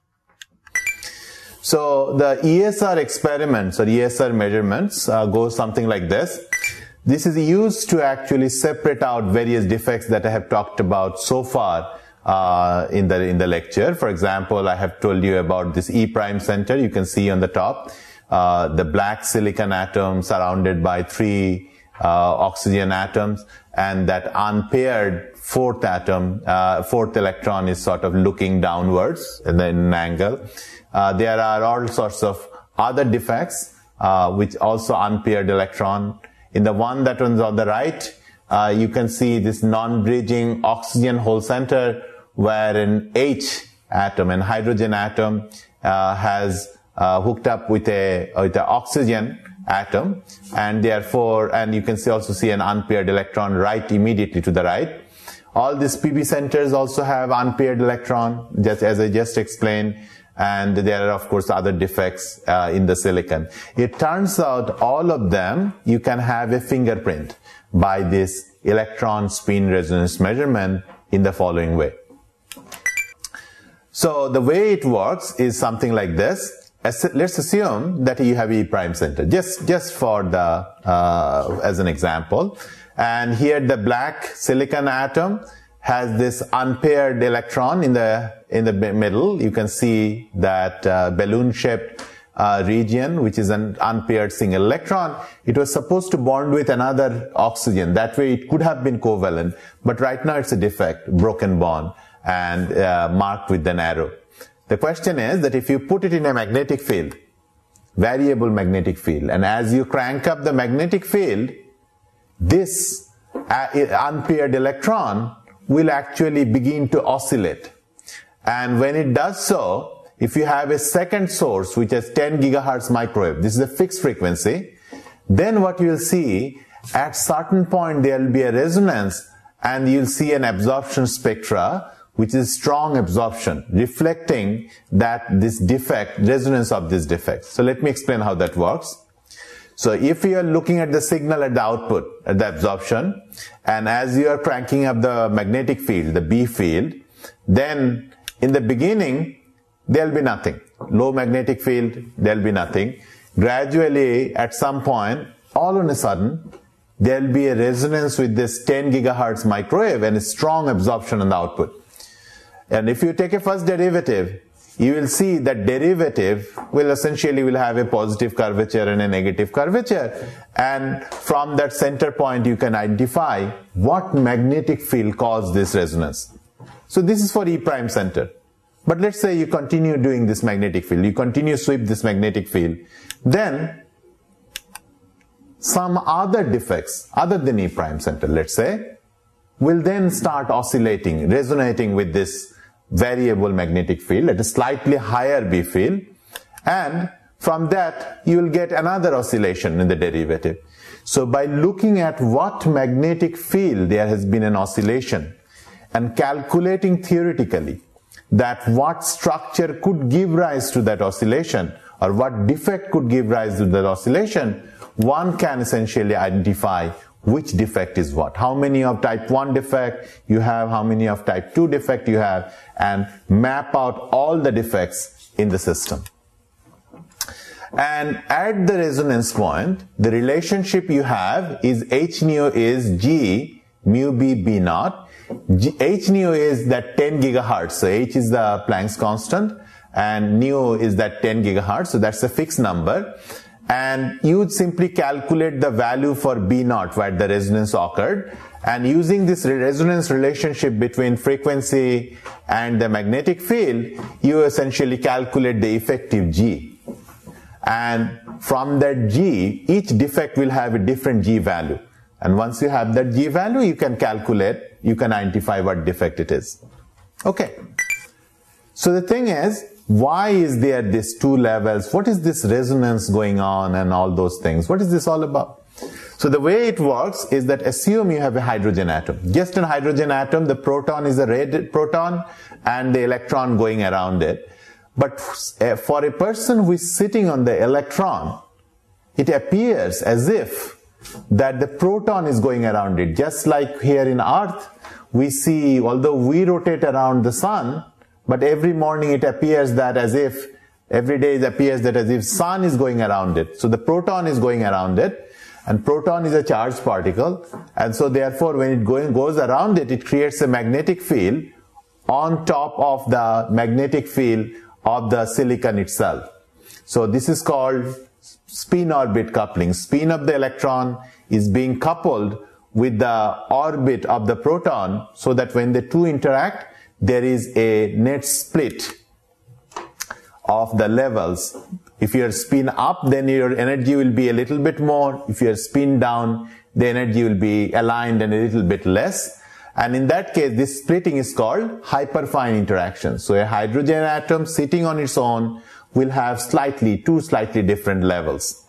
So the ESR experiments or ESR measurements go something like this. This is used to actually separate out various defects that I have talked about so far in the lecture. For example, I have told you about this E prime center. You can see on the top the black silicon atom surrounded by 3 oxygen atoms, and that unpaired fourth electron is sort of looking downwards in an angle. There are all sorts of other defects which also unpaired electron. In the one that was on the right, you can see this non-bridging oxygen hole center where an H atom and hydrogen atom has hooked up with a oxygen atom, and therefore, and you can also see an unpaired electron right immediately to the right. All these PB centers also have unpaired electron, just as I just explained, and there are of course other defects in the silicon. It turns out all of them you can have a fingerprint by this electron spin resonance measurement in the following way. So the way it works is something like this. Let's assume that you have E prime center, just for the as an example, and here the black silicon atom has this unpaired electron in the middle. You can see that balloon-shaped region, which is an unpaired single electron. It was supposed to bond with another oxygen. That way it could have been covalent, but right now it's a defect, broken bond, and marked with an arrow. The question is that if you put it in a magnetic field, variable magnetic field, and as you crank up the magnetic field, this unpaired electron will actually begin to oscillate. And when it does so, if you have a second source which has 10 gigahertz microwave, this is a fixed frequency, then what you will see, at certain point there will be a resonance and you'll see an absorption spectra, which is strong absorption, reflecting that this defect, resonance of this defect. So let me explain how that works. So if you are looking at the signal at the output, at the absorption, and as you are cranking up the magnetic field, the B field, then in the beginning, there'll be nothing. Low magnetic field, there'll be nothing. Gradually, at some point, all on a sudden, there'll be a resonance with this 10 gigahertz microwave and a strong absorption on the output. And if you take a first derivative, you will see that derivative will essentially have a positive curvature and a negative curvature. And from that center point, you can identify what magnetic field caused this resonance. So this is for E prime center. But let's say you continue doing this magnetic field. You continue to sweep this magnetic field. Then some other defects other than E prime center, let's say, will then start oscillating, resonating with this variable magnetic field at a slightly higher B field, and from that you will get another oscillation in the derivative. So by looking at what magnetic field there has been an oscillation and calculating theoretically that what structure could give rise to that oscillation or what defect could give rise to that oscillation, one can essentially identify which defect is what, how many of type 1 defect you have, how many of type 2 defect you have, and map out all the defects in the system. And at the resonance point, the relationship you have is H nu is G mu B B naught. H nu is that 10 gigahertz, so H is the Planck's constant, and nu is that 10 gigahertz, so that's a fixed number. And you would simply calculate the value for B naught where the resonance occurred, and using this resonance relationship between frequency and the magnetic field, you essentially calculate the effective G. And from that G, each defect will have a different G value. And once you have that G value, you can calculate, you can identify what defect it is. Okay. So the thing is, why is there these two levels? What is this resonance going on and all those things? What is this all about? So the way it works is that assume you have a hydrogen atom. Just a hydrogen atom, the proton is a red proton and the electron going around it. But for a person who is sitting on the electron, it appears as if that the proton is going around it. Just like here in Earth, we see, although we rotate around the sun, but every morning it appears that as if, every day it appears that as if sun is going around it. So the proton is going around it, and proton is a charged particle, and so therefore when it goes around it, it creates a magnetic field on top of the magnetic field of the silicon itself. So this is called spin-orbit coupling. Spin of the electron is being coupled with the orbit of the proton, so that when the two interact, there is a net split of the levels. If you are spin up, then your energy will be a little bit more. If you are spin down, the energy will be aligned and a little bit less. And in that case, this splitting is called hyperfine interaction. So a hydrogen atom sitting on its own will have two slightly different levels.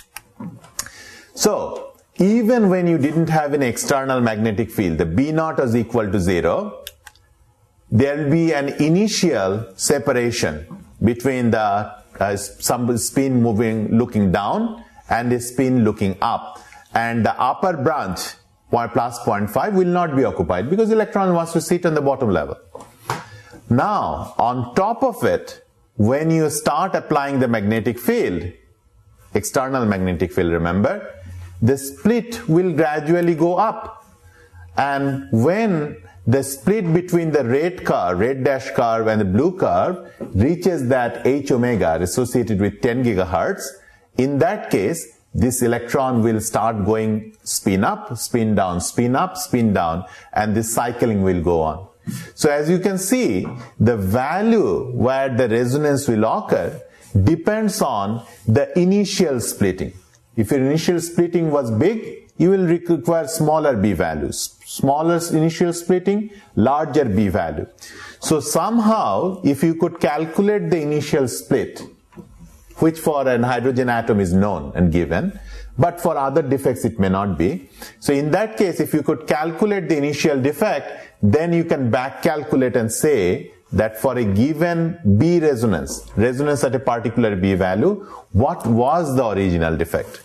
So even when you didn't have an external magnetic field, the B naught is equal to 0, there will be an initial separation between the some spin looking down and a spin looking up, and the upper branch plus 0.5 will not be occupied because the electron wants to sit on the bottom level. Now on top of it, when you start applying the magnetic field, external magnetic field, remember, the split will gradually go up, and when the split between the red dash curve and the blue curve reaches that H omega associated with 10 gigahertz, in that case, this electron will start going spin up, spin down, spin up, spin down, and this cycling will go on. So as you can see, the value where the resonance will occur depends on the initial splitting. If your initial splitting was big, you will require smaller B values. Smaller initial splitting, larger B value. So somehow, if you could calculate the initial split, which for an hydrogen atom is known and given, but for other defects it may not be. So in that case, if you could calculate the initial defect, then you can back calculate and say that for a given B resonance at a particular B value, what was the original defect?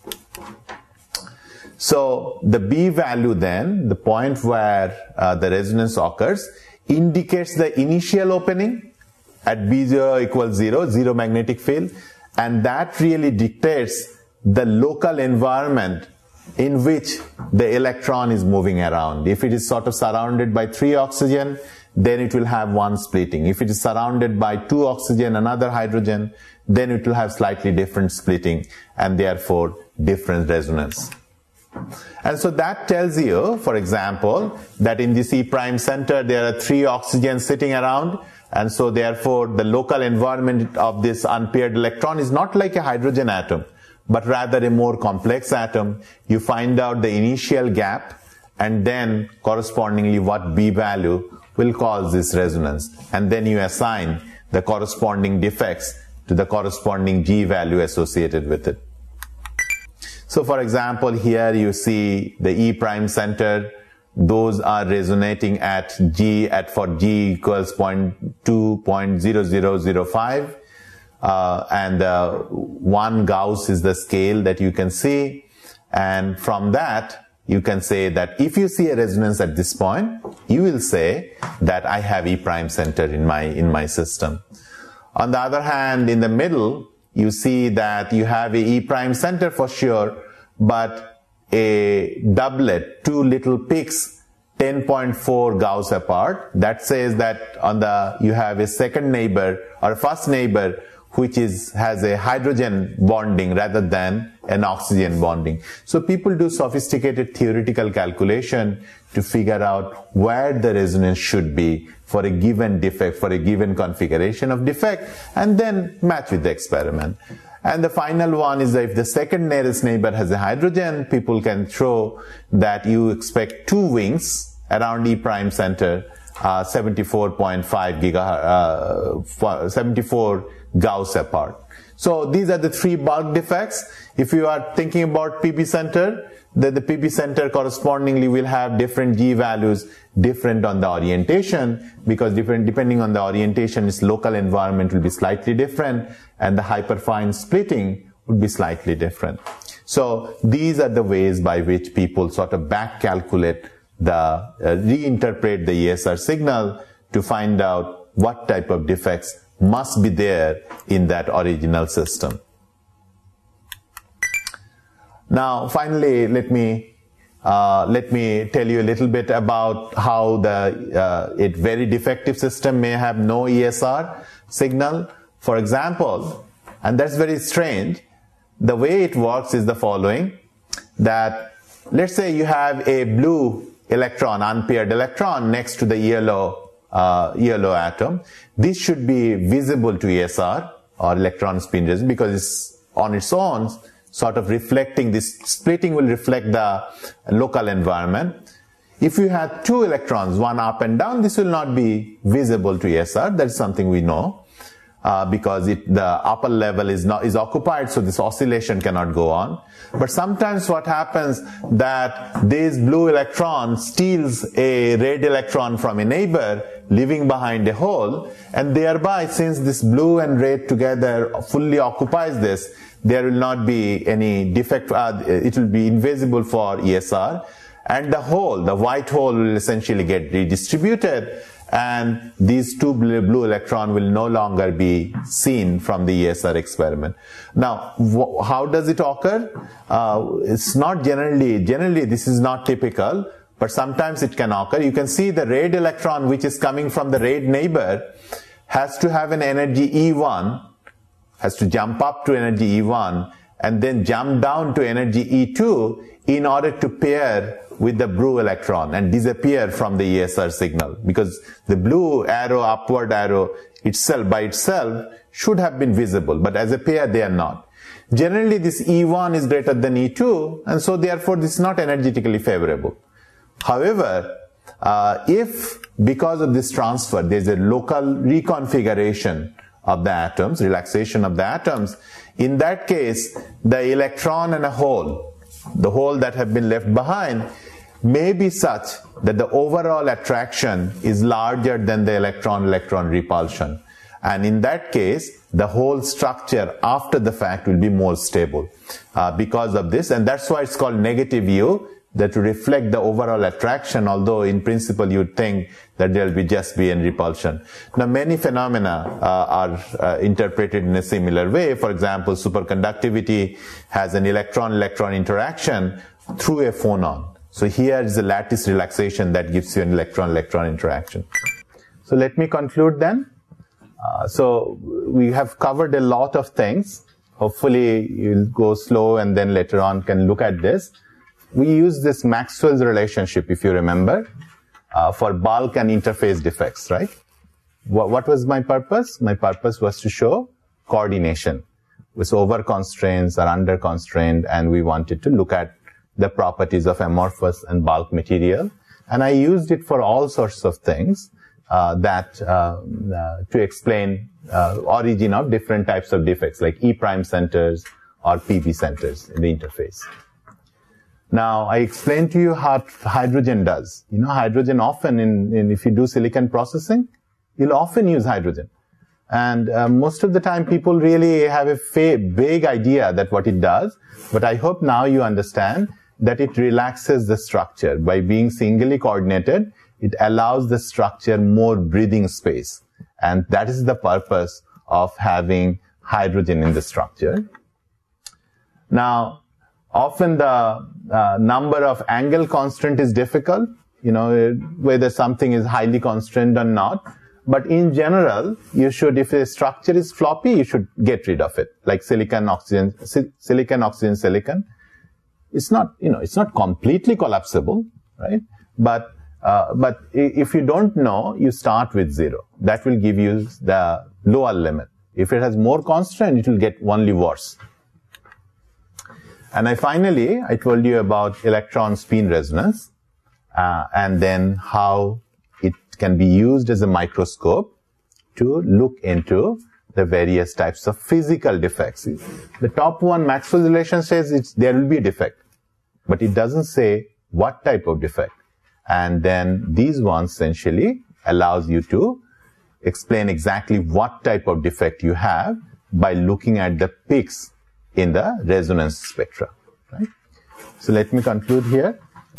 So the B value then, the point where the resonance occurs, indicates the initial opening at B0 equals 0, zero magnetic field, and that really dictates the local environment in which the electron is moving around. If it is sort of surrounded by 3 oxygen, then it will have one splitting. If it is surrounded by 2 oxygen, another hydrogen, then it will have slightly different splitting and therefore different resonance. And so that tells you, for example, that in this E prime center there are 3 oxygens sitting around, and so therefore the local environment of this unpaired electron is not like a hydrogen atom, but rather a more complex atom. You find out the initial gap and then correspondingly what B value will cause this resonance, and then you assign the corresponding defects to the corresponding G value associated with it. So for example, here you see the E prime center, those are resonating at G for G equals 0.2.0005, and 1 Gauss is the scale that you can see, and from that you can say that if you see a resonance at this point, you will say that I have E prime center in my system. On the other hand, in the middle, you see that you have a E prime center for sure, but a doublet, 2 little peaks, 10.4 Gauss apart. That says that you have a second neighbor or a first neighbor which has a hydrogen bonding rather than an oxygen bonding. So people do sophisticated theoretical calculation to figure out where the resonance should be for a given defect, for a given configuration of defect, and then match with the experiment. And the final one is that if the second nearest neighbor has a hydrogen, people can show that you expect 2 wings around E prime center, 74 Gauss apart. So these are the 3 bulk defects. If you are thinking about PB center, then the PB center correspondingly will have different G values, different on the orientation, because depending on the orientation, its local environment will be slightly different, and the hyperfine splitting would be slightly different. So these are the ways by which people sort of back calculate reinterpret the ESR signal to find out what type of defects must be there in that original system. Now, finally, let me tell you a little bit about how a very defective system may have no ESR signal. For example, and that's very strange, the way it works is the following, that let's say you have a blue electron, unpaired electron next to the yellow atom. This should be visible to ESR, or electron spin resonance, because it's on its own sort of reflecting, this splitting will reflect the local environment. If you have two electrons, one up and down, this will not be visible to ESR. That's something we know. Because the upper level is occupied, so this oscillation cannot go on. But sometimes what happens that this blue electron steals a red electron from a neighbor, leaving behind a hole, and thereby, since this blue and red together fully occupies this, there will not be any defect. It will be invisible for ESR, and the white hole will essentially get redistributed, and these two blue electrons will no longer be seen from the ESR experiment. Now, how does it occur? It's not generally this is not typical, but sometimes it can occur. You can see the red electron, which is coming from the red neighbor, has to have an energy E1, has to jump up to energy E1, and then jump down to energy E2 in order to pair with the blue electron and disappear from the ESR signal, because the blue arrow, upward arrow by itself should have been visible, but as a pair they are not. Generally this E1 is greater than E2, and so therefore this is not energetically favorable. However, if because of this transfer there is a local reconfiguration of the atoms, relaxation of the atoms, in that case the electron and the hole that have been left behind may be such that the overall attraction is larger than the electron-electron repulsion. And in that case, the whole structure after the fact will be more stable because of this. And that's why it's called negative U, that to reflect the overall attraction, although in principle you'd think that there will just be a repulsion. Now, many phenomena are interpreted in a similar way. For example, superconductivity has an electron-electron interaction through a phonon. So here is the lattice relaxation that gives you an electron-electron interaction. So let me conclude then. So we have covered a lot of things. Hopefully you'll go slow and then later on can look at this. We use this Maxwell's relationship, if you remember, for bulk and interface defects, right? What was my purpose? My purpose was to show coordination with over constraints or under constraint, and we wanted to look at the properties of amorphous and bulk material. And I used it for all sorts of things to explain origin of different types of defects, like E' centers or PB centers in the interface. Now, I explained to you how hydrogen does. You know, hydrogen often, if you do silicon processing, you'll often use hydrogen. And most of the time, people really have a vague idea that what it does. But I hope now you understand that it relaxes the structure. By being singly coordinated, it allows the structure more breathing space. And that is the purpose of having hydrogen in the structure. Now, often the number of angle constant is difficult, you know, whether something is highly constrained or not. But in general, you should, if a structure is floppy, you should get rid of it, like silicon, oxygen, silicon. It's not, you know, it's not completely collapsible, right? But if you don't know, you start with 0. That will give you the lower limit. If it has more constraint, it will get only worse. And finally, I told you about electron spin resonance, and then how it can be used as a microscope to look into the various types of physical defects. The top one, Maxwell's relation, says there will be a defect, but it doesn't say what type of defect. And then these ones essentially allows you to explain exactly what type of defect you have by looking at the peaks in the resonance spectra. right? So let me conclude here.